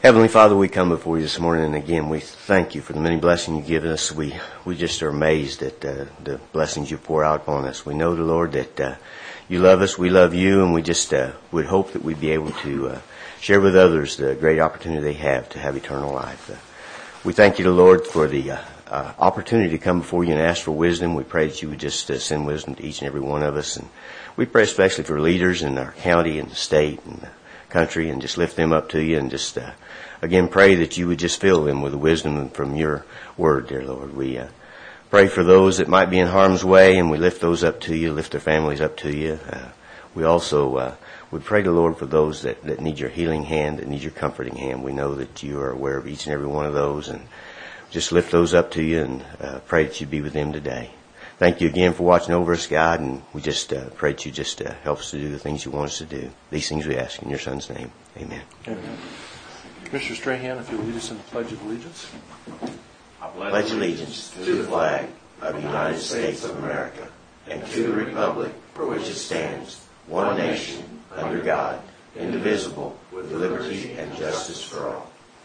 Heavenly Father, we come before you this morning, and again, we thank you for the many blessings you've given us. We just are amazed at the blessings you pour out upon us. We know, the Lord, that you love us, we love you, and we just would hope that we'd be able to share with others the great opportunity they have to have eternal life. We thank you, the Lord, for the opportunity to come before you and ask for wisdom. We pray that you would just send wisdom to each and every one of us, and we pray especially for leaders in our county and the state and the country, and just lift them up to you, and just again pray that you would just fill them with the wisdom from your word, dear Lord. We pray for those that might be in harm's way, and we lift those up to you, lift their families up to you. We also would pray to Lord for those that need your healing hand, that need your comforting hand. We know that you are aware of each and every one of those, and just lift those up to you and pray that you be with them today. Thank you again for watching over us, God, and we just pray that you just help us to do the things you want us to do. These things we ask in your Son's name. Amen. Amen. Commissioner Strahan, if you'll lead us in the Pledge of Allegiance. I pledge allegiance to the flag of the United States of America and to the republic for which it stands, one nation, under God, indivisible, with liberty and justice for all.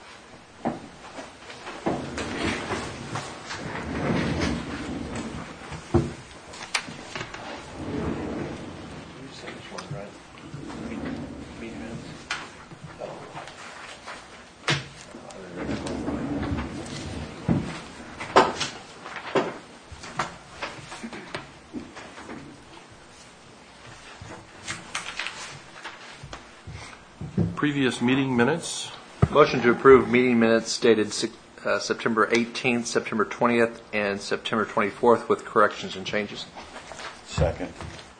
Previous meeting minutes. Motion to approve meeting minutes dated September 18th, September 20th, and September 24th with corrections and changes. Second.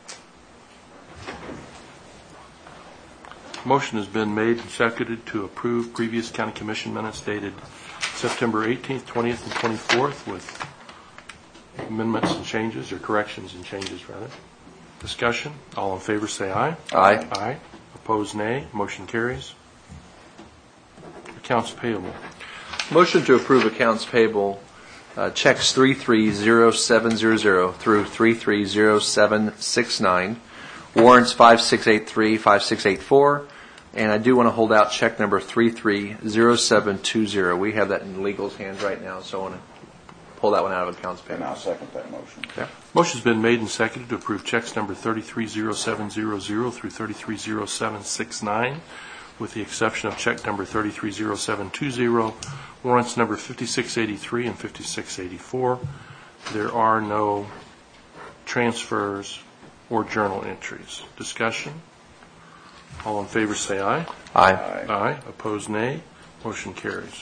Motion has been made and seconded to approve previous county commission minutes dated September 18th, 20th, and 24th with amendments and changes, or corrections and changes, rather. Discussion. All in favor say aye. Aye. Aye. Opposed, nay. Motion carries. Accounts payable. Motion to approve accounts payable checks 330700 through 330769, warrants 5683, 5684, and I do want to hold out check number 330720. We have that in legal's hands right now, so I want to pull that one out of accounts payable. And I'll second that motion. Okay. Motion's been made and seconded to approve checks number 330700 through 330769, with the exception of check number 330720, warrants number 5683 and 5684. There are no transfers or journal entries. Discussion. All in favor say aye. Aye. Aye. Opposed, nay. Motion carries.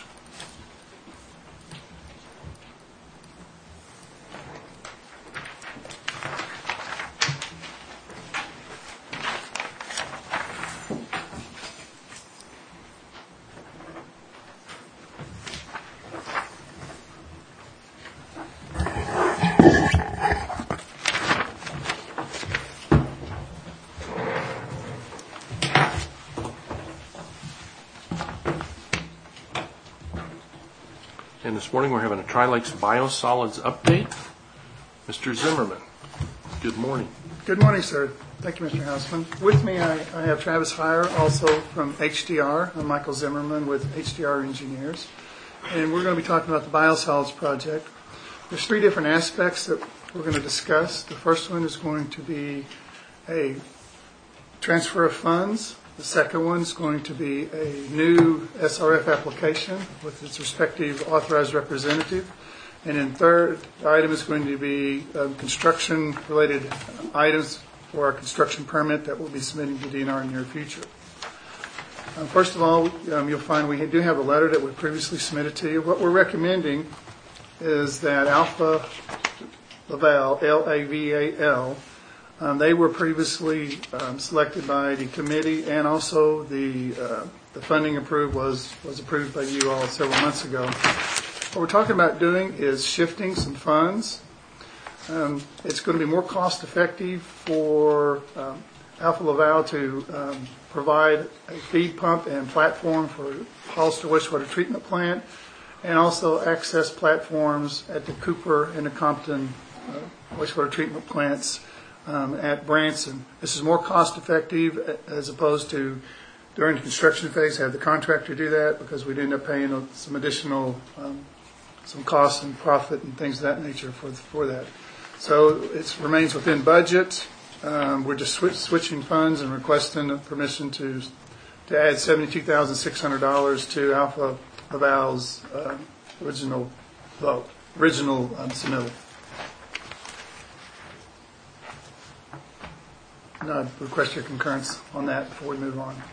And this morning we're having a Tri-Lakes Biosolids update. Mr. Zimmerman, good morning. Good morning, sir. Thank you, Mr. Houseman. With me, I have Travis Heyer, also from HDR. I'm Michael Zimmerman with HDR Engineers. And we're going to be talking about the Biosolids project. There's three different aspects that we're going to discuss. The first one is going to be a transfer of funds. The second one is going to be a new SRF application with its respective authorized representative. And then third item is going to be construction-related items for our construction permit that we'll be submitting to DNR in the near future. First of all, you'll find we do have a letter that we previously submitted to you. What we're recommending is that Alpha Laval, L-A-V-A-L, they were previously selected by the committee, and also the funding approved was approved by you all several months ago. What we're talking about doing is shifting some funds. It's going to be more cost effective for Alpha Laval to provide a feed pump and platform for Hollister wastewater treatment plant, and also access platforms at the Cooper and the Compton wastewater treatment plants at Branson. This is more cost effective as opposed to during the construction phase, have the contractor do that because we'd end up paying some additional, some costs and profit and things of that nature for that. So it remains within budget. We're just switching funds and requesting permission to add $72,600 to Alpha Laval's original submittal. And I'd request your concurrence on that before we move on.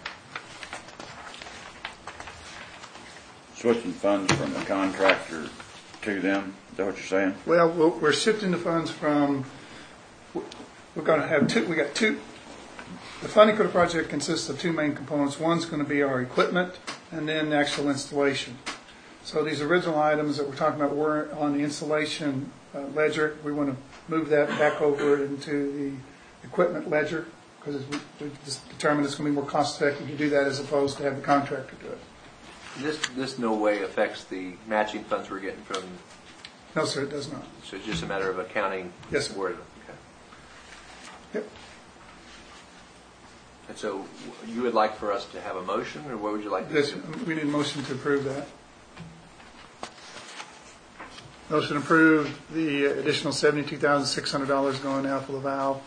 Switching funds from the contractor to them, is that what you're saying? Well, we're shifting the funds from, we're going to have we got two. The funding for the project consists of two main components. One's going to be our equipment and then the actual installation. So these original items that we're talking about were on the installation ledger. We want to move that back over into the equipment ledger because we've just determined it's going to be more cost effective to do that as opposed to have the contractor do it. This no way affects the matching funds we're getting from. No, sir, it does not. So it's just a matter of accounting. Yes, sir. Okay. Yep. And so you would like for us to have a motion, or what would you like to Yes, do? we need a motion to approve that. Motion to approve the additional $72,600 going to Alpha Laval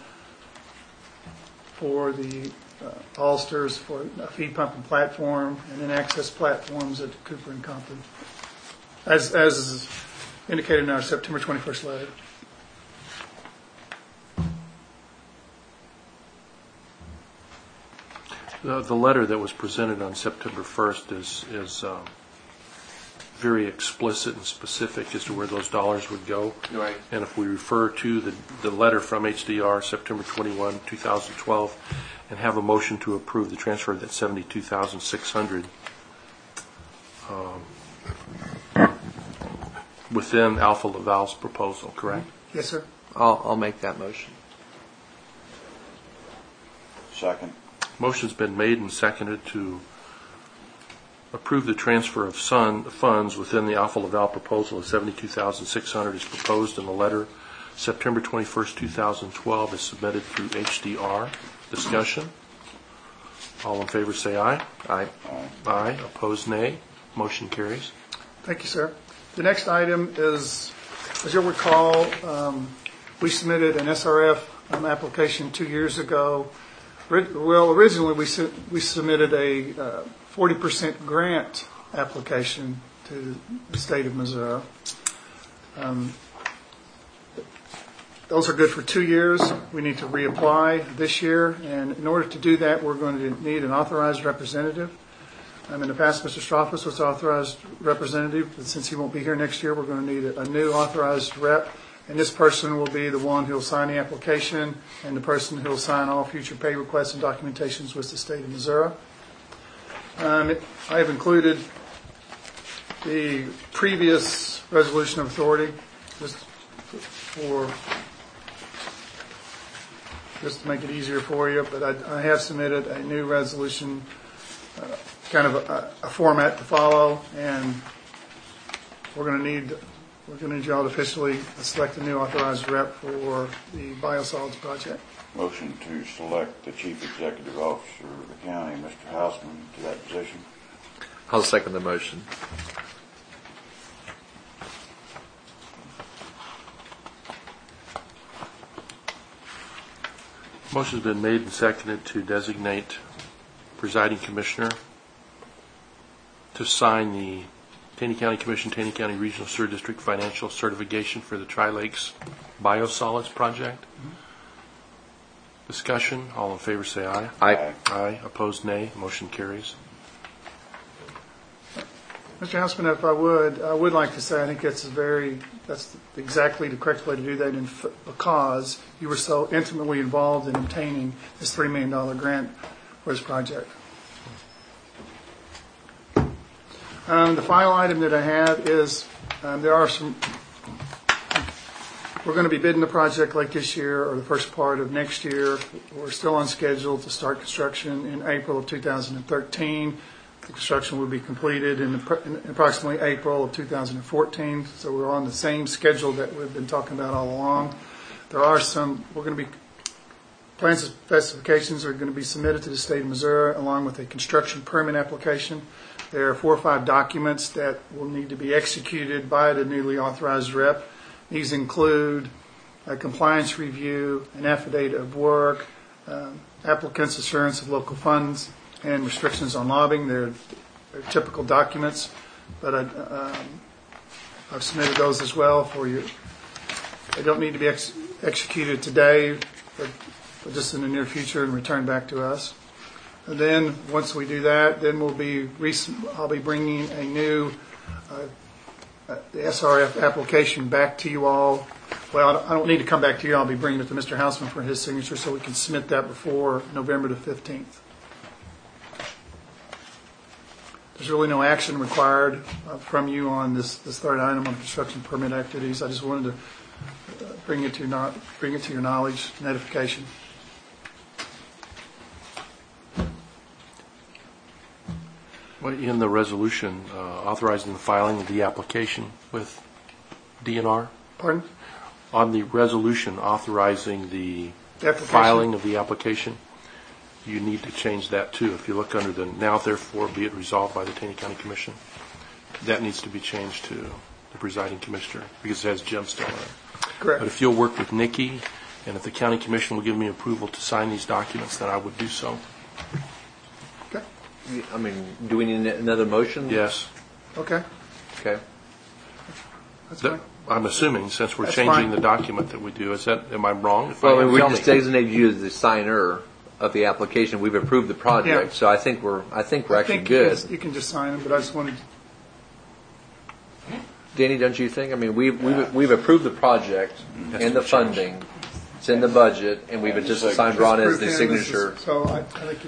for the Allsters for a feed pumping platform and then access platforms at Cooper and Compton, as is indicated in our September 21st letter. The letter that was presented on September 1st is very explicit and specific as to where those dollars would go. Right. And if we refer to the letter from HDR, September 21, 2012, and have a motion to approve the transfer of that $72,600 within Alpha Laval's proposal, correct? Yes, sir. I'll make that motion. Second. Motion's been made and seconded to approve the transfer of funds within the Alpha Laval proposal of $72,600 is proposed in the letter September 21st, 2012 is submitted through HDR. Discussion? All in favor say aye. Aye. Aye. Opposed, nay. Motion carries. Thank you, sir. The next item is, as you'll recall, we submitted an SRF application 2 years ago. Well, originally we submitted a 40% grant application to the state of Missouri. Those are good for 2 years. We need to reapply this year, and in order to do that, we're going to need an authorized representative. In the past, Mr. Stroffus was authorized representative, but since he won't be here next year, we're going to need a new authorized rep, and this person will be the one who will sign the application and the person who will sign all future pay requests and documentations with the state of Missouri. I have included the previous resolution of authority just to make it easier for you, but I have submitted a new resolution, kind of a format to follow, and we're going to need you all to officially select a new authorized rep for the biosolids project. Motion to select the Chief Executive Officer of the county, Mr. Hausman, to that position. I'll second the motion. Motion's been made and seconded to designate presiding commissioner to sign the Taney County Commission, Taney County Regional Sewer District financial certification for the Tri-Lakes Biosolids project. Discussion. All in favor say aye. Aye. Aye. Opposed, nay. Motion carries. Mr. Houseman, if I would like to say I think that's exactly the correct way to do that because you were so intimately involved in obtaining this $3 million grant for this project. The final item that I have is we're going to be bidding the project late this year or the first part of next year. We're still on schedule to start construction in April of 2013. The construction will be completed in approximately April of 2014, so we're on the same schedule that we've been talking about all along. We're going to be Plans and specifications are going to be submitted to the state of Missouri along with a construction permit application. There are 4 or 5 documents that will need to be executed by the newly authorized rep. These include a compliance review, an affidavit of work, applicant's assurance of local funds, and restrictions on lobbying. They're typical documents, but I've submitted those as well for you. They don't need to be executed today, but just in the near future and return back to us. And then once we do that, then I'll be bringing a new the SRF application back to you all. Well, I don't need to come back to you. I'll be bringing it to Mr. Hausman for his signature so we can submit that before November the 15th. There's really no action required from you on this third item on construction permit activities. I just wanted to bring it to your knowledge, notification. In the resolution authorizing the filing of the application with DNR? Pardon? On the resolution authorizing the Application. filing of the application, you need to change that too. If you look under the now therefore be it resolved by the Taney County Commission, that needs to be changed to the presiding commissioner because it has Jim still on it. Correct. But if you'll work with Nikki and if the county commission will give me approval to sign these documents, then I would do so. Okay. I mean, do we need another motion? Yes. Okay. Okay. That's fine. I'm assuming since we're That's changing fine. the document that we do, am I wrong? If Well, I am, we tell just me. designated you as the signer of the application. We've approved the project, Yeah. so I think we're actually you good. You can just sign them, but I just wanted. Danny, don't you think? I mean, we've approved the project and the funding. It's in the budget, and we've just assigned Ron as the signature. So I think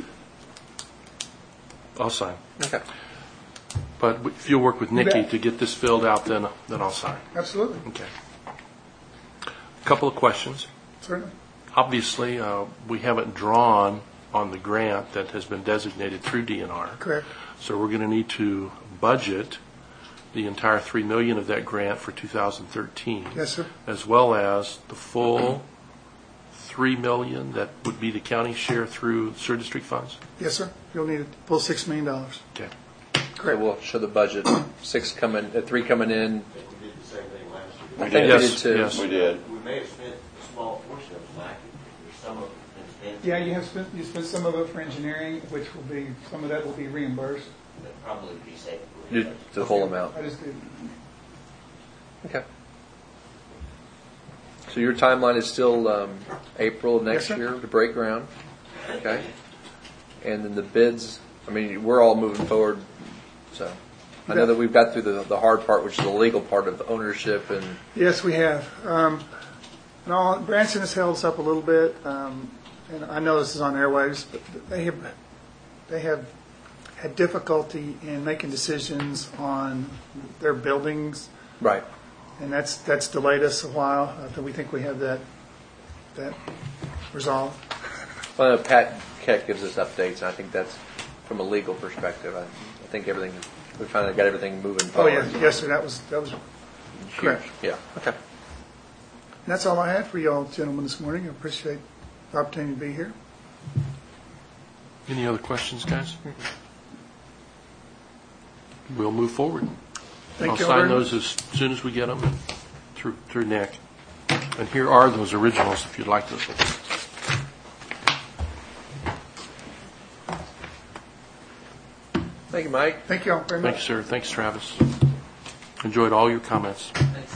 I'll sign. Okay. But if you'll work with Nikki bet. to get this filled out, then I'll sign. absolutely, Okay. A couple of questions. certainly. Obviously, we haven't drawn on the grant that has been designated through DNR. Correct. So we're going to need to budget the entire $3 million of that grant for 2013. Yes, sir. As well as the full $3 million that would be the county share through sewer district funds. Yes, sir. You'll need a full $6 million. Okay. So Correct. we'll show the budget, 3 coming in. We did the same thing last year. I We think did. we Yes, did too. yes. We did. We may have spent a small portion of it back. There's some of it been spent. Yeah, you spent some of it for engineering, which will be, some of that will be reimbursed. That'd probably be safe. The whole amount. I just did. Okay. So your timeline is still April of next Yes, sir. year to break ground. Okay. And then the bids, I mean, we're all moving forward. So I know that we've got through the hard part, which is the legal part of ownership and Yes, we have. Branson has held us up a little bit, and I know this is on airwaves, but they have had difficulty in making decisions on their buildings, right. and that's delayed us a while. We think we have that resolved. Well, Pat Keck gives us updates, and I think that's from a legal perspective. I think we finally got everything moving Oh forward. yeah, yes, sir. That was Huge. correct. Yeah. Okay. And that's all I had for y'all, gentlemen, this morning. I appreciate the opportunity to be here. Any other questions, guys? We'll move forward. Thank I'll you all sign very those as soon as we get them through Nick. And here are those originals if you'd like those. Thank you, Mike. Thank you all very much. Thanks, sir. Thanks, Travis. Enjoyed all your comments.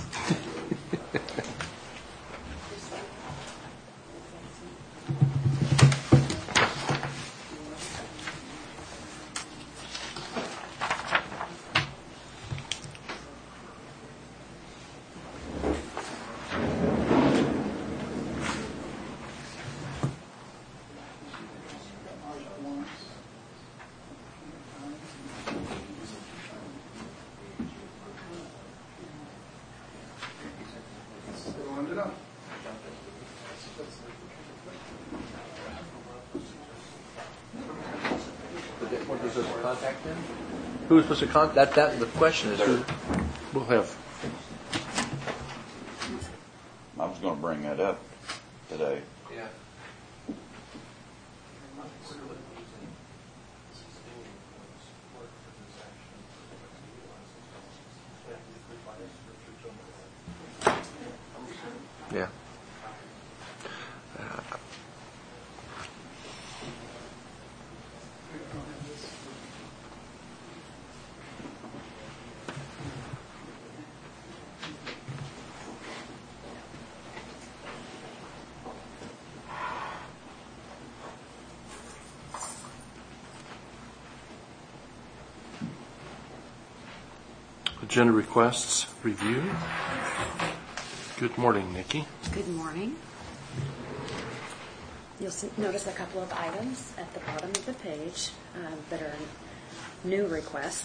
What was supposed to contact him? Who was supposed to contact? That the question is who. We'll have, I was going to bring that up today. Yeah. Yeah. Agenda requests review. Good morning, Nikki. Good morning. You'll notice a couple of items at the bottom of the page that are new requests.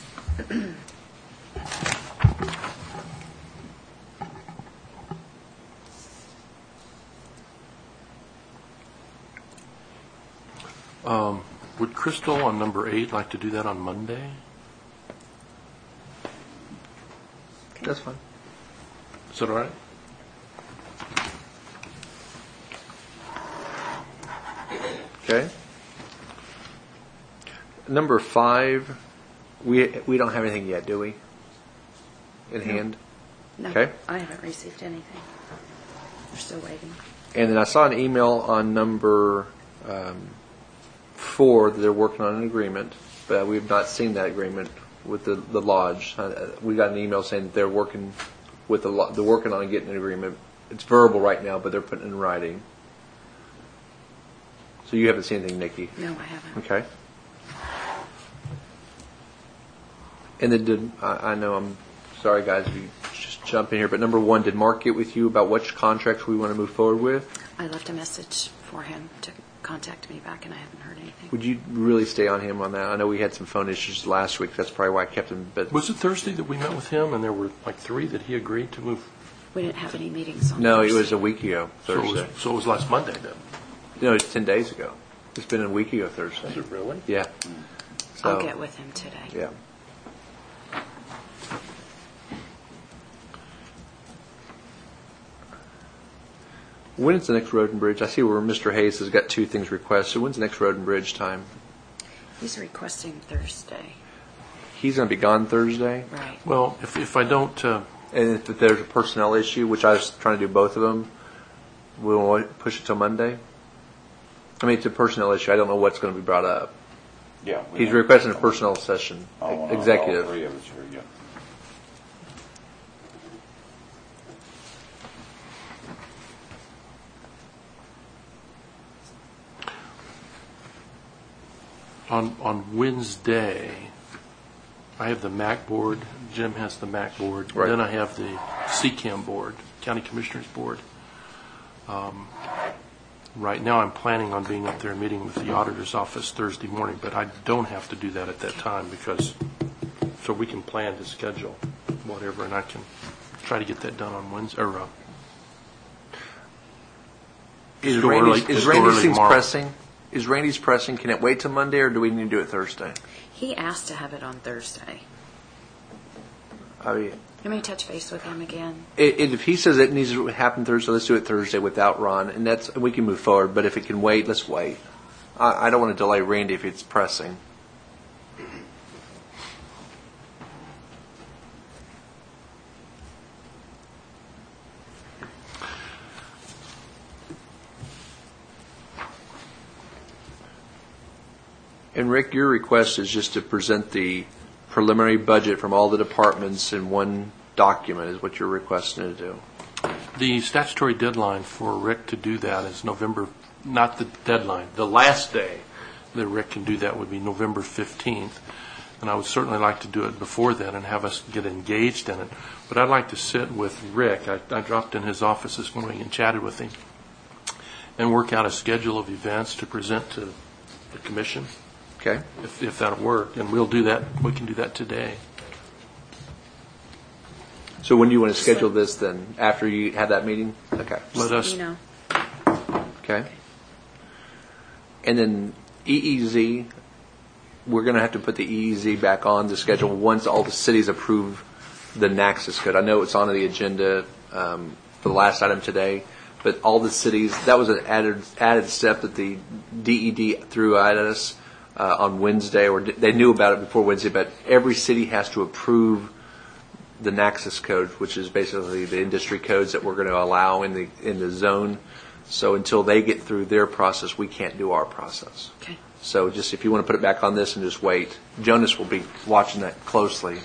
Would Crystal on number 8 like to do that on Monday? That's fine. Is that all right? Okay. Number 5, we don't have anything yet, do we? In hand? No, Okay. I haven't received anything. We're still waiting. And then I saw an email on number 4 that they're working on an agreement, but we've not seen that agreement with the lodge. We got an email saying that they're working with they're working on getting an agreement. It's verbal right now, but they're putting it in writing. So you haven't seen anything, Nikki? No, I haven't. Okay. And then I know, I'm sorry guys if you just jump in here, but number 1, did Mark get with you about which contracts we want to move forward with? I left a message for him to contact me back, and I haven't heard anything. Would you really stay on him on that? I know we had some phone issues last week. That's probably why I kept him. But Was it Thursday that we met with him and there were like 3 that he agreed to move? We didn't have any meetings on no, it Thursday. was a week ago, Thursday. So it was last Monday then? No, it's 10 days ago. It's been a week ago, Thursday. Is it really? Yeah. So, I'll get with him today. Yeah. When is the next road and bridge? I see where Mr. Hayes has got 2 things requested. So when's the next road and bridge time? He's requesting Thursday. He's going to be gone Thursday. Right. Well, if I don't, And if there's a personnel issue, which I was trying to do both of them, we'll push it till Monday. I mean, it's a personnel issue. I don't know what's going to be brought up. Yeah. He's requesting a personnel session, executive. All 3 of us here, yeah. on Wednesday, I have the MAC board, Jim has the MAC board, Right. then I have the CCAM board, County Commissioners Board. Right now, I'm planning on being up there and meeting with the auditor's office Thursday morning, but I don't have to do that at that time so we can plan to schedule whatever, and I can try to get that done on Wednesday, or Is go early- Randy's go early things tomorrow. pressing? Is Randy's pressing? Can it wait till Monday, or do we need to do it Thursday? He asked to have it on Thursday. I mean, Let me touch base with him again. if he says it needs to happen Thursday, let's do it Thursday without Ron, and we can move forward. But if it can wait, let's wait. I don't want to delay Randy if it's pressing. And Rick, your request is just to present the preliminary budget from all the departments in one document is what you're requesting to do. the statutory deadline for Rick to do that is November, not the deadline, the last day that Rick can do that would be November 15th. And I would certainly like to do it before then and have us get engaged in it. But I'd like to sit with Rick. I dropped in his office this morning and chatted with him and work out a schedule of events to present to the commission, Okay? if that'll work. And we'll do that. We can do that today. So when do you want to schedule this then? After you have that meeting? Okay. Let us, You know, Okay. And then EEZ, we're going to have to put the EEZ back on the schedule once all the cities approve the Naxos code. I know it's on the agenda for the last item today, but all the cities, that was an added step that the DED threw at us on Wednesday, or they knew about it before Wednesday, but every city has to approve the Naxos code, which is basically the industry codes that we're going to allow in the zone. So until they get through their process, we can't do our process. Okay. So just if you want to put it back on this and just wait, Jonas will be watching that closely.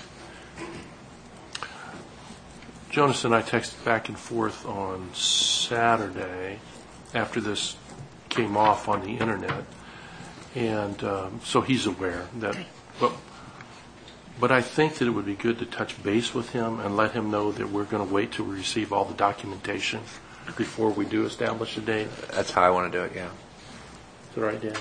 Jonas and I texted back and forth on Saturday after this came off on the internet, and so he's aware that. But I think that it would be good to touch base with him and let him know that we're going to wait till we receive all the documentation before we do establish a date. That's how I want to do it. Yeah. Is that right, Dan?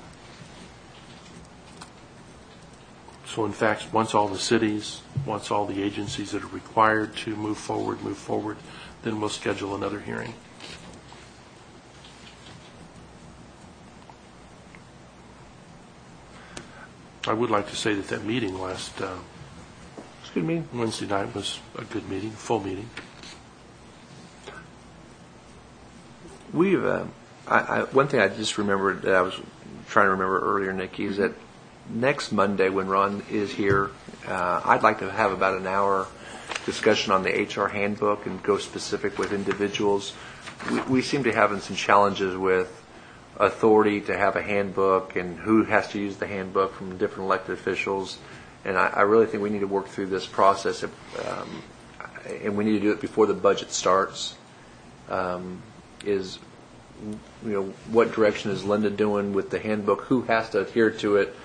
So in fact, once all the agencies that are required to move forward, then we'll schedule another hearing. I would like to say that meeting last It's a good meeting. Wednesday night was a good meeting, full meeting. We've one thing I just remembered that I was trying to remember earlier, Nikki, is that next Monday when Ron is here, I'd like to have about an hour discussion on the HR handbook and go specific with individuals. We seem to be having some challenges with authority to have a handbook and who has to use the handbook from different elected officials. And I really think we need to work through this process, and we need to do it before the budget starts. What direction is Linda doing with the handbook? Who has to adhere to it?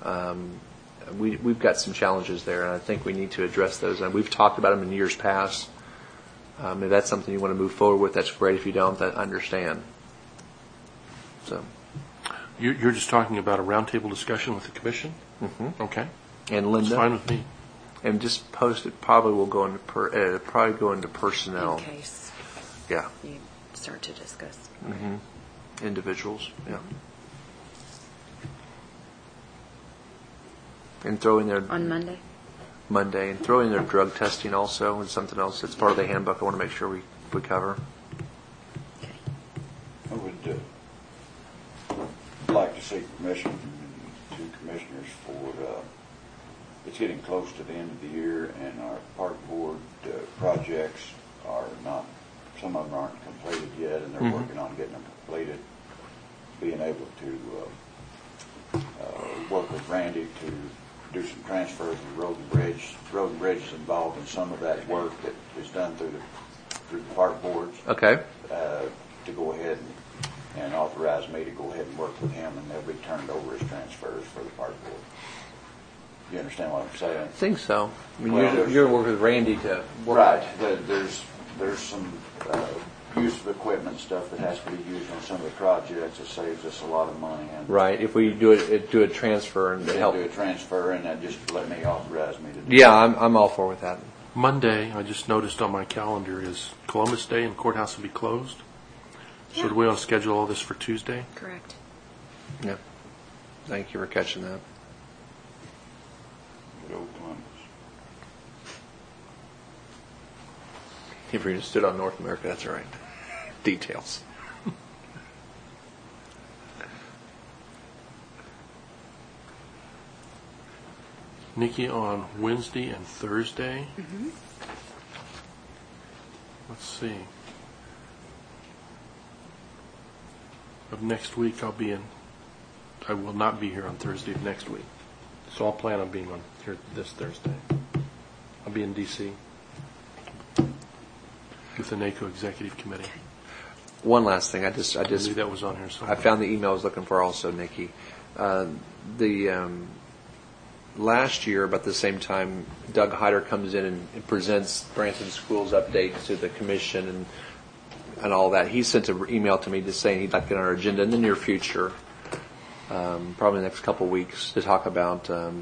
We've got some challenges there, and I think we need to address those. And we've talked about them in years past. If that's something you want to move forward with, that's great. If you don't, I understand. So, You're just talking about a roundtable discussion with the commission? Mm-hmm. Okay. And Linda, it's fine with me. And just post it. Probably will go into personnel. In case Yeah. you start to discuss. Mm-hmm. Individuals. Yeah. And throw in there On Monday? and throw in their drug testing also and something else. It's part of the handbook. I want to make sure we cover. Okay. I would like to seek permission from the two commissioners for, it's getting close to the end of the year, and our park board projects are not, some of them aren't completed yet, and they're working on getting them completed. Being able to work with Randy to do some transfers of Road and Bridge. Road and Bridge is involved in some of that work that is done through the park boards. Okay. To go ahead and authorize me to go ahead and work with him, and they'll be turned over as transfers for the park board. You understand what I'm saying? I think so. I mean, Well, you're going to work with Randy to work. Right. There's some use of equipment stuff that has to be used on some of the projects. It saves us a lot of money. And Right. If we do a transfer and help. do a transfer, and that just let me authorize me to do Yeah, I'm all for with that. Monday, I just noticed on my calendar, is Columbus Day, and courthouse will be closed. So do we want to schedule all this for Tuesday? Correct. Yeah. Thank you for catching that. Good old Columbus. If you just stood on North America, that's all right. Details. Nikki, on Wednesday and Thursday. Mm-hmm. Let's see. Of next week, I will not be here on Thursday of next week. So I'll plan on being on here this Thursday. I'll be in D.C. with the NACO Executive Committee. One last thing, I knew that was on here. I found the email I was looking for also, Nikki. Last year, about the same time, Doug Hyder comes in and presents Branson Schools updates to the commission and all that. He sent an email to me just saying he'd like to get on our agenda in the near future, probably the next couple of weeks, to talk about.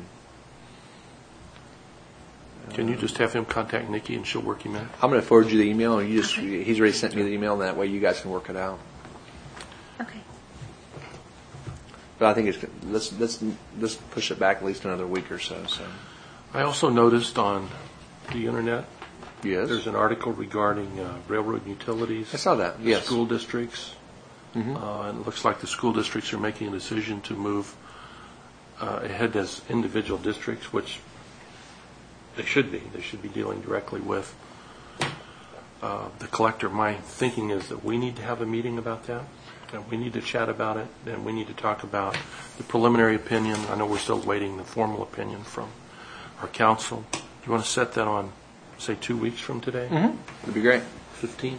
Can you just have him contact Nikki and she'll work him in? I'm going to forward you the email, and he's already sent me the email, and that way you guys can work it out. Okay. But I think let's push it back at least another week or so. So. I also noticed on the internet, Yes. there's an article regarding railroad utilities. I saw that. Yes. School districts. Mm-hmm. And it looks like the school districts are making a decision to move ahead as individual districts, which They should be. They should be dealing directly with the collector. My thinking is that we need to have a meeting about that, and we need to chat about it, and we need to talk about the preliminary opinion. I know we're still waiting the formal opinion from our council. Do you want to set that on, say, 2 weeks from today? Mm-hmm. That'd be great. 15th?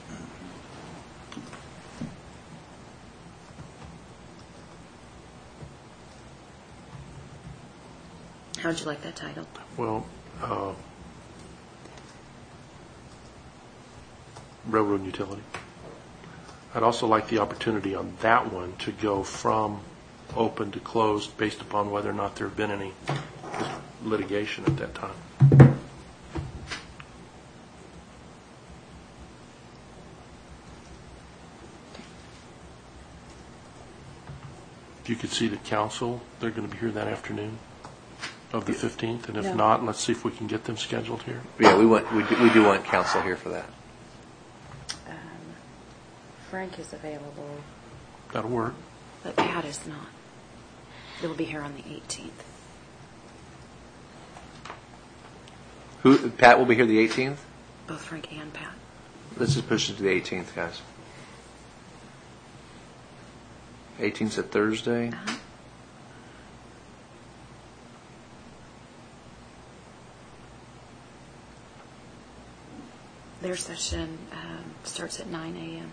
How'd you like that title? Well, railroad utility. I'd also like the opportunity on that one to go from open to closed based upon whether or not there have been any litigation at that time. If you could see the council, they're going to be here that afternoon of the 15th, and if No. not, let's see if we can get them scheduled here. Yeah, we do want council here for that. Frank is available, That'll work. but Pat is not. They'll be here on the 18th. Pat will be here the 18th? Both Frank and Pat. Let's just push it to the 18th, guys. 18th's a Thursday. Uh-huh. Their session starts at 9 a.m.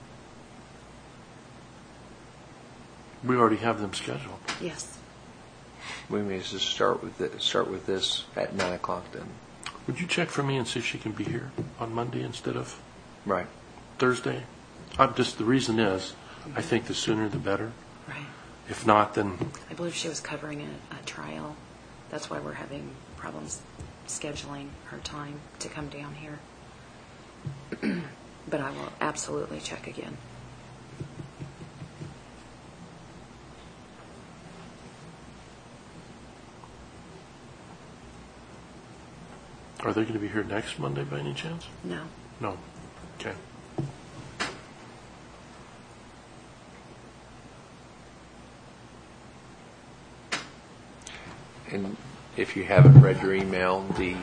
We already have them scheduled. Yes. We may just start with this at 9 o'clock then. Would you check for me and see if she can be here on Monday instead of Right. Thursday? The reason is, I think the sooner the better. Right. If not, then I believe she was covering a trial. That's why we're having problems scheduling her time to come down here. But I will absolutely check again. are they going to be here next Monday by any chance? No. No. Okay. And if you haven't read your email,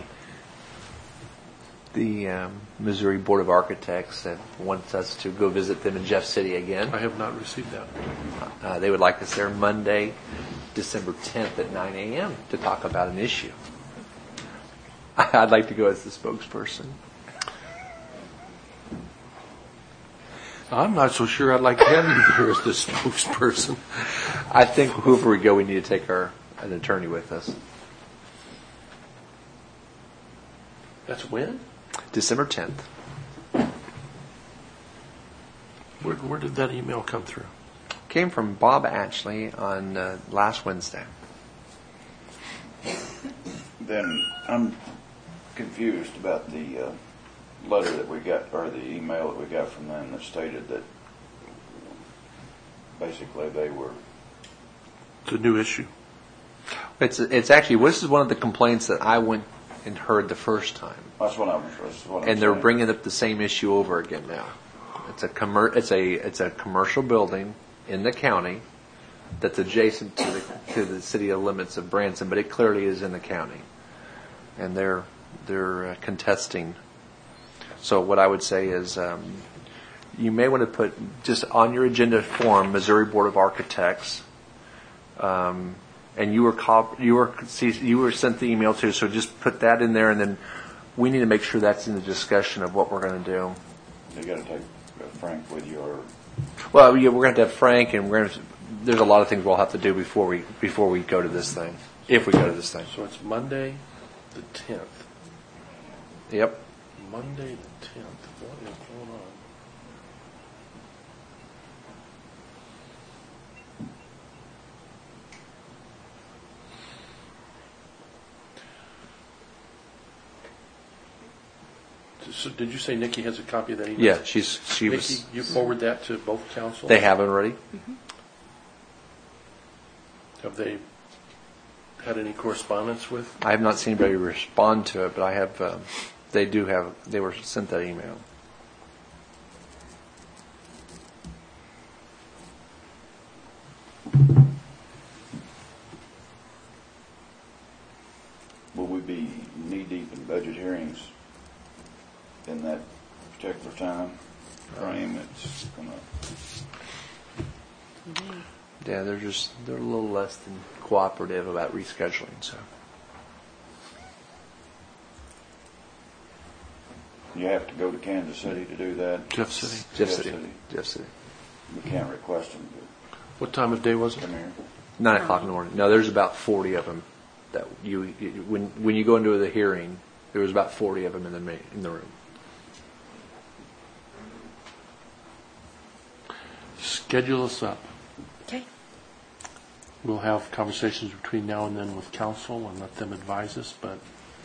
the Missouri Board of Architects wants us to go visit them in Jeff City again. I have not received that. They would like us there Monday, December 10th at 9 a.m. to talk about an issue. I'd like to go as the spokesperson. I'm not so sure I'd like to have you here as the spokesperson. I think whoever we go, we need to take an attorney with us. That's when? December 10th. Where did that email come through? Came from Bob Ashley on last Wednesday. Then I'm confused about the letter that we got, or the email that we got from them that stated that basically they were. It's a new issue. It's actually, this is one of the complaints that I went and heard the first time. That's what I'm And they're saying. bringing up the same issue over again now. It's a commercial building in the county that's adjacent to the city limits of Branson, but it clearly is in the county, and they're contesting. So what I would say is, you may want to put just on your agenda form, Missouri Board of Architects, and you were sent the email too. So just put that in there, and then we need to make sure that's in the discussion of what we're going to do. You got to take Frank with you, or Well, yeah, we're going to have Frank, and there's a lot of things we'll have to do before we go to this thing, if we go to this thing. So it's Monday the 10th. Yep. Monday the 10th. What is going on? So did you say Nikki has a copy of that email? Yeah, she Nikki, was. you forward that to both councils? They have it already. Have they had any correspondence with? I have not seen anybody respond to it, but I have. They were sent that email. will we be knee-deep in budget hearings in that particular time frame. It's gonna, Yeah, they're a little less than cooperative about rescheduling. So you have to go to Kansas City to do that. Jeff City. Jeff City. We can't request them What time of day was to it? come here. 9 o'clock in the morning. No, there's about 40 of them that when you go into the hearing, there was about 40 of them in the room. Schedule us up. Okay. We'll have conversations between now and then with council and let them advise us, but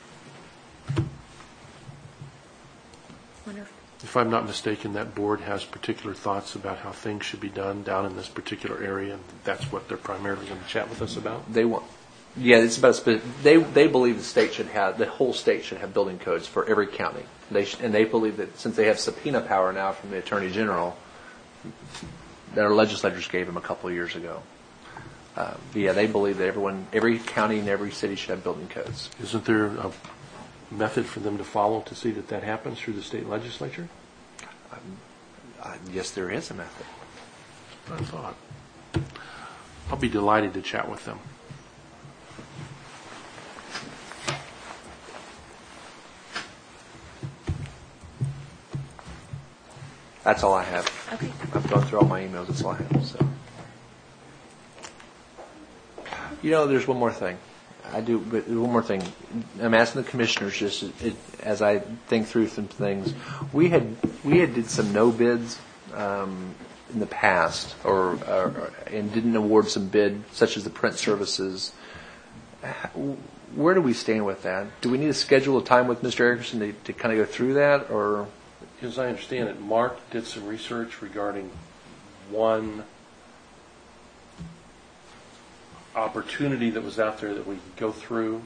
Wonderful. if I'm not mistaken, that board has particular thoughts about how things should be done down in this particular area, and that's what they're primarily going to chat with us about. They want, yeah, it's about they believe the whole state should have building codes for every county. And they believe that since they have subpoena power now from the Attorney General, that our legislators gave them a couple of years ago. Yeah, they believe that every county and every city should have building codes. Isn't there a method for them to follow to see that that happens through the state legislature? Yes, there is a method. I thought. I'll be delighted to chat with them. That's all I have. Okay. I've gone through all my emails. That's all I have. So, there's one more thing. But one more thing. I'm asking the commissioners just as I think through some things. We had did some no bids in the past, and didn't award some bid, such as the print services. Where do we stand with that? Do we need to schedule a time with Mr. Erickson to kind of go through that, or? As I understand it, Mark did some research regarding one opportunity that was out there that we could go through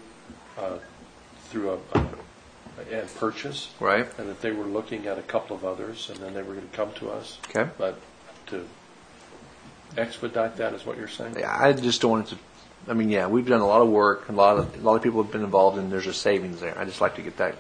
and purchase. Right. And that they were looking at a couple of others, and then they were going to come to us. Okay. But to expedite that is what you're saying? Yeah, I just don't want it to. I mean, yeah, we've done a lot of work. A lot of people have been involved, and there's a savings there. I just like to get that.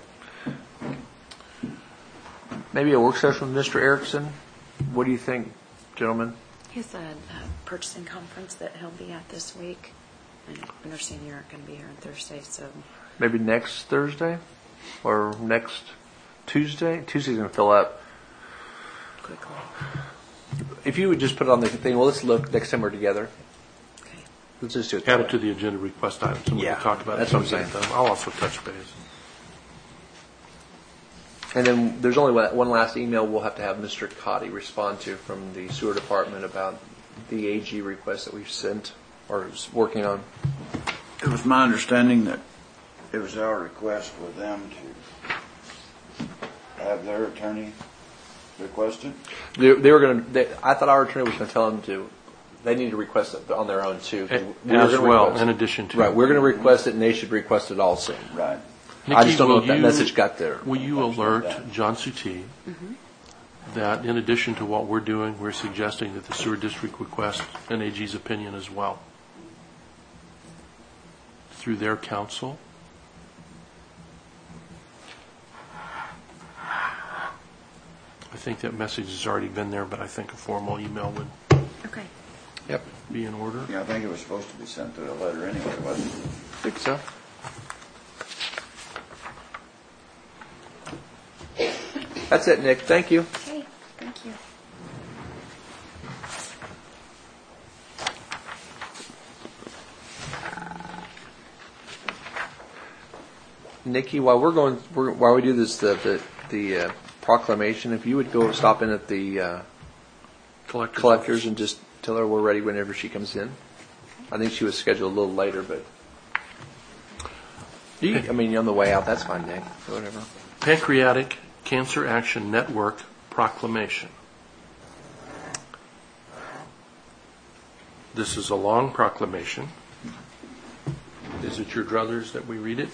Maybe a work session with Mr. Erickson. What do you think, gentlemen? He has a purchasing conference that he'll be at this week. And I understand you aren't going to be here on Thursday, so. Maybe next Thursday or next Tuesday. Tuesday's going to fill up. Quickly. If you would just put it on the thing, well, let's look next time we're together. Okay. Let's just do it. Add it to the agenda request items, and we Yeah, can talk about it. that's what I'm saying. I'll also touch base. And then there's only one last email we'll have to have Mr. Cotty respond to from the sewer department about the AG request that we've sent or is working on. It was my understanding that it was our request with them to have their attorney request it. They were going to. I thought our attorney was going to tell them to. They need to request it on their own too. As well, in addition to. Right, we're going to request it, and they should request it also. Right. I just don't know if that message got there. Will you alert John Suti that in addition to what we're doing, we're suggesting that the sewer district request an AG's opinion as well through their counsel? I think that message has already been there, but I think a formal email would Okay. Yep. be in order. Yeah, I think it was supposed to be sent through a letter anyway, wasn't it? I think so. That's it, Nick. Thank you. Okay. Thank you. Nikki, while we do this, the proclamation, if you would go stop in at the collectors and just tell her we're ready whenever she comes in. I think she was scheduled a little later, but I mean, on the way out, that's fine, Nick. Whatever. Pancreatic Cancer Action Network proclamation. This is a long proclamation. Is it your druthers that we read it?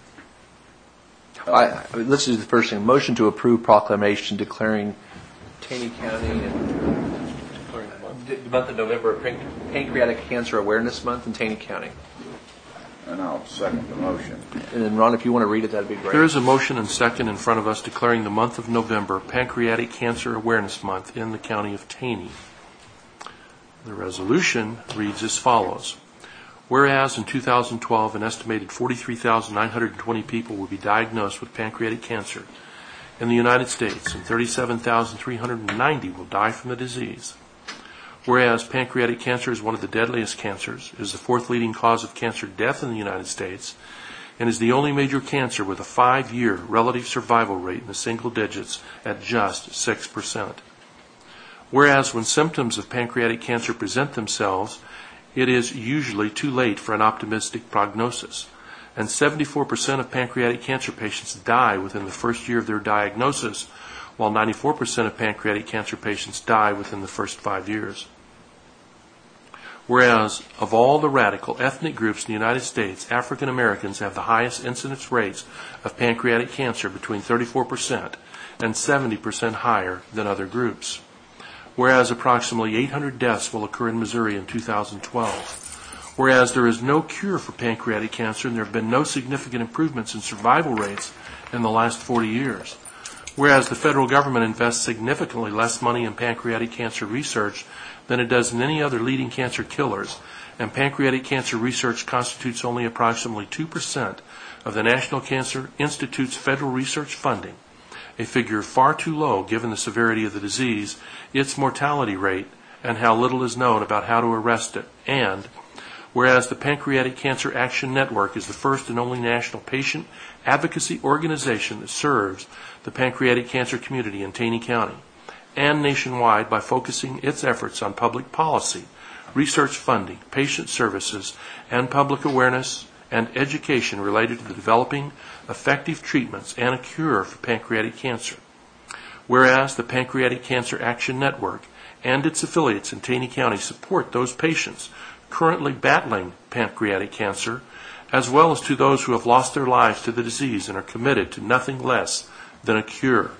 Let's do the first thing. Motion to approve proclamation declaring Taney County and the month of November Pancreatic Cancer Awareness Month in Taney County. And I'll second the motion. And then, Ron, if you want to read it, that'd be great. There is a motion and second in front of us declaring the month of November Pancreatic Cancer Awareness Month in the county of Taney. The resolution reads as follows. Whereas in 2012, an estimated 43,920 people will be diagnosed with pancreatic cancer in the United States, and 37,390 will die from the disease. Whereas pancreatic cancer is one of the deadliest cancers, is the fourth leading cause of cancer death in the United States, and is the only major cancer with a 5-year relative survival rate in the single digits at just 6%. Whereas when symptoms of pancreatic cancer present themselves, it is usually too late for an optimistic prognosis, and 74% of pancreatic cancer patients die within the first year of their diagnosis, while 94% of pancreatic cancer patients die within the first 5 years. Whereas, of all the radical ethnic groups in the United States, African Americans have the highest incidence rates of pancreatic cancer, between 34% and 70% higher than other groups. Whereas approximately 800 deaths will occur in Missouri in 2012. Whereas there is no cure for pancreatic cancer and there have been no significant improvements in survival rates in the last 40 years. Whereas the federal government invests significantly less money in pancreatic cancer research than it does in any other leading cancer killers, and pancreatic cancer research constitutes only approximately 2% of the National Cancer Institute's federal research funding, a figure far too low given the severity of the disease, its mortality rate, and how little is known about how to arrest it. And whereas the Pancreatic Cancer Action Network is the first and only national patient advocacy organization that serves the pancreatic cancer community in Taney County and nationwide by focusing its efforts on public policy, research funding, patient services, and public awareness and education related to the developing effective treatments and a cure for pancreatic cancer. Whereas the Pancreatic Cancer Action Network and its affiliates in Taney County support those patients currently battling pancreatic cancer, as well as to those who have lost their lives to the disease and are committed to nothing less than a cure.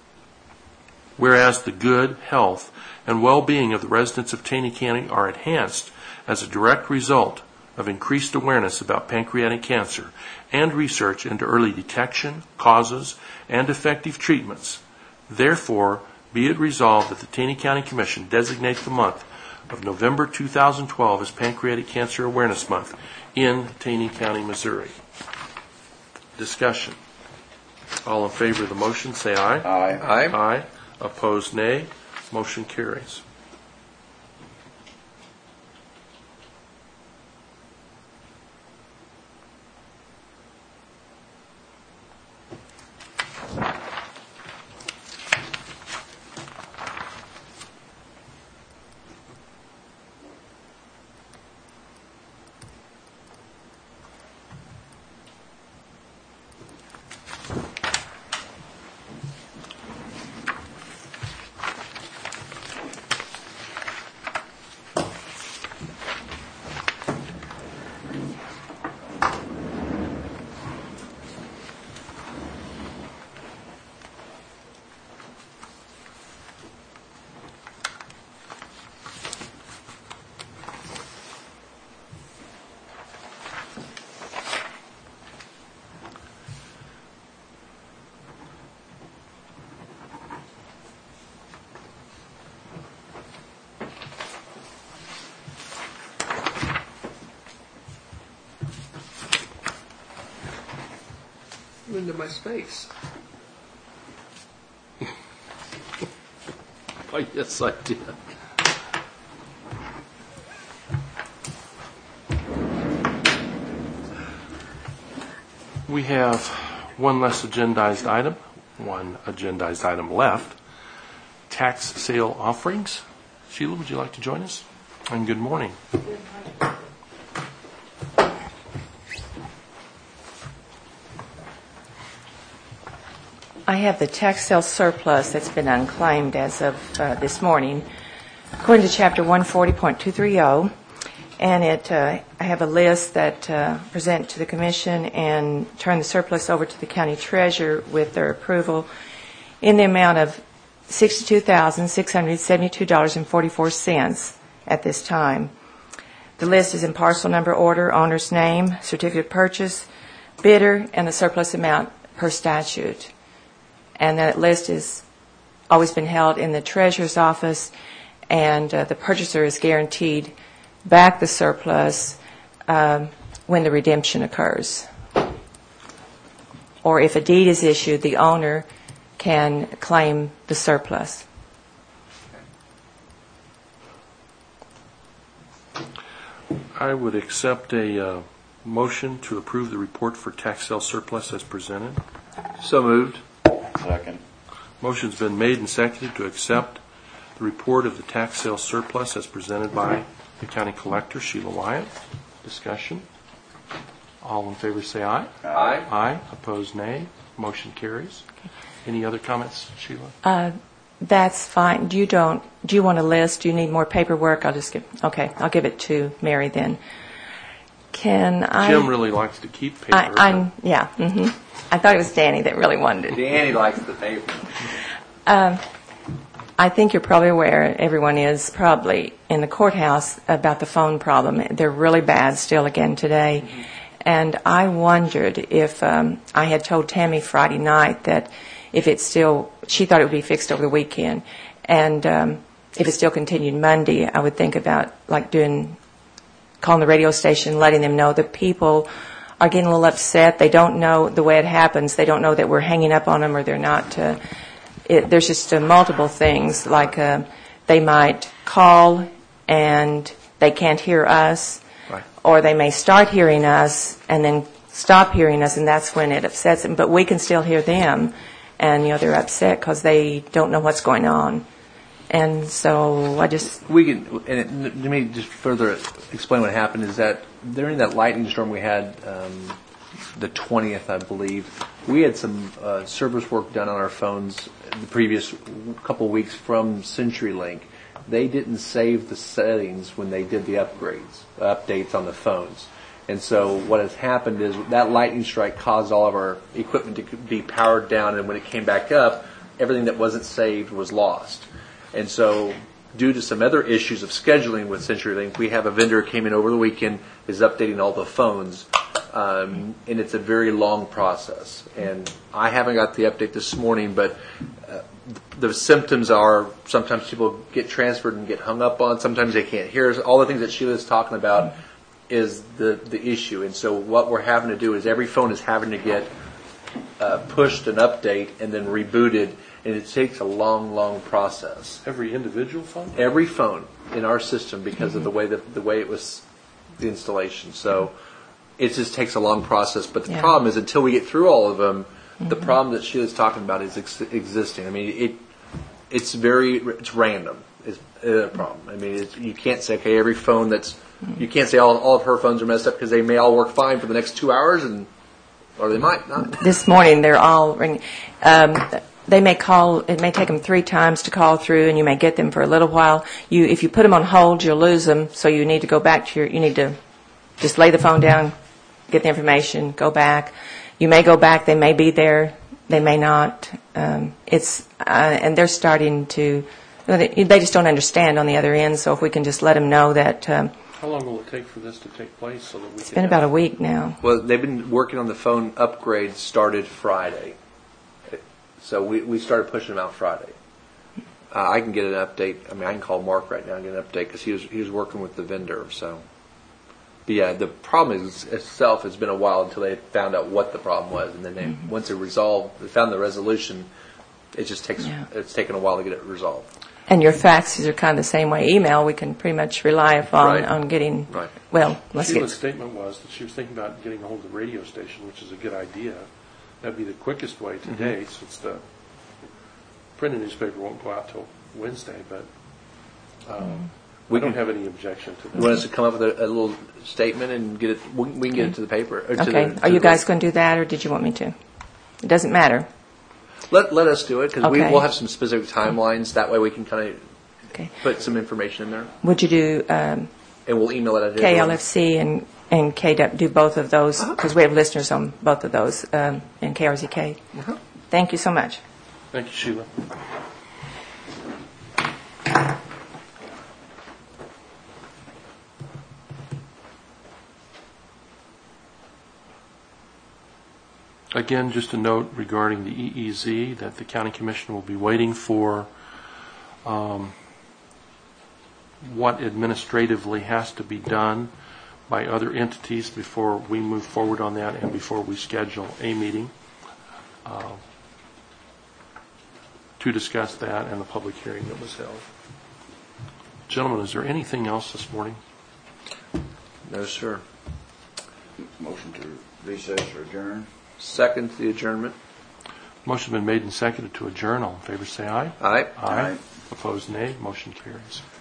Whereas the good, health, and well-being of the residents of Taney County are enhanced as a direct result of increased awareness about pancreatic cancer and research into early detection, causes, and effective treatments. Therefore, be it resolved that the Taney County Commission designate the month of November 2012 as Pancreatic Cancer Awareness Month in Taney County, Missouri. Discussion. All in favor of the motion, say aye. Aye. Aye. Aye. Opposed, nay. Motion carries. Into my space. Oh, yes, I did. We have one less agendized item, one agendized item left. Tax sale offerings. Sheila, would you like to join us? And good morning. I have the tax sale surplus that's been unclaimed as of this morning, according to Chapter 140.230, and I have a list that present to the Commission and turn the surplus over to the County Treasurer with their approval in the amount of $62,672.44 at this time. The list is in parcel number order, owner's name, certificate of purchase, bidder, and the surplus amount per statute. And that list has always been held in the treasurer's office, and the purchaser is guaranteed back the surplus when the redemption occurs. Or if a deed is issued, the owner can claim the surplus. I would accept a motion to approve the report for tax sale surplus as presented. So moved. Second. Motion's been made and seconded to accept the report of the tax sale surplus as presented by the County Collector, Sheila Wyatt. Discussion. All in favor say aye. Aye. Aye. Opposed, nay. Motion carries. Any other comments, Sheila? That's fine. Do you want a list? Do you need more paperwork? I'll give it to Mary then. Jim really likes to keep paper. I thought it was Danny that really wanted it. Danny likes the paper. I think you're probably aware, everyone is probably in the courthouse about the phone problem. They're really bad still again today. Mm-hmm. And I wondered if I had told Tammy Friday night that if it's still, she thought it would be fixed over the weekend. And if it still continued Monday, I would think about calling the radio station, letting them know that people are getting a little upset. They don't know the way it happens. They don't know that we're hanging up on them or they're not. There's just multiple things, like they might call and they can't hear us, right. Or they may start hearing us and then stop hearing us, and that's when it upsets them. But we can still hear them, and they're upset because they don't know what's going on. And so let me just further explain what happened. Is that during that lightning storm we had the 20th, I believe, we had some service work done on our phones the previous couple weeks from CenturyLink. They didn't save the settings when they did the updates on the phones. And so what has happened is that lightning strike caused all of our equipment to be powered down, and when it came back up, everything that wasn't saved was lost. And so due to some other issues of scheduling with CenturyLink, we have a vendor who came in over the weekend, is updating all the phones, and it's a very long process. And I haven't got the update this morning, but the symptoms are sometimes people get transferred and get hung up on, sometimes they can't hear us. All the things that Sheila's talking about is the issue. And so what we're having to do is every phone is having to get pushed an update and then rebooted, and it takes a long, long process. Every individual phone? Every phone in our system, because of the way it was the installation. So it just takes a long process. But the problem is, until we get through all of them, the problem that Sheila's talking about is existing. I mean, it's random. It's a problem. I mean, you can't say, okay, every phone you can't say all of her phones are messed up, because they may all work fine for the next 2 hours, or they might not. This morning, they're all ringing. They may call. It may take them 3 times to call through, and you may get them for a little while. If you put them on hold, you'll lose them. So you need to go back you need to just lay the phone down, get the information, go back. You may go back. They may be there. They may not. And they're starting to. They just don't understand on the other end. So if we can just let them know that. How long will it take for this to take place so that we It's been about a week now. Well, they've been working on the phone upgrade, started Friday. So we started pushing them out Friday. I can get an update. I mean, I can call Mark right now and get an update, because he was working with the vendor. So, but yeah, the problem itself has been a while until they found out what the problem was, and then once it resolved, they found the resolution. It just takes it's taken a while to get it resolved. And your faxes are kind of the same way. Email, we can pretty much rely upon on getting. Right. Well, Sheila's statement was that she was thinking about getting a hold of the radio station, which is a good idea. That'd be the quickest way today, since the printed newspaper won't go out till Wednesday. But we don't have any objection to that. You want us to come up with a little statement and get it? We can get it to the paper. Okay. Are you guys going to do that, or did you want me to? It doesn't matter. Let us do it, because we'll have some specific timelines. That way we can kind of put some information in there. Would you do? And we'll email it. KLFC and KW, do both of those, because we have listeners on both of those, and KRZK. Thank you so much. Thank you, Sheila. Again, just a note regarding the EEZ that the County Commission will be waiting for what administratively has to be done by other entities before we move forward on that and before we schedule a meeting to discuss that and the public hearing that was held. Gentlemen, is there anything else this morning? No, sir. Motion to recess or adjourn? Second to the adjournment. Motion been made and seconded to adjourn. All in favor say aye. Aye. Aye. Opposed, nay. Motion carries.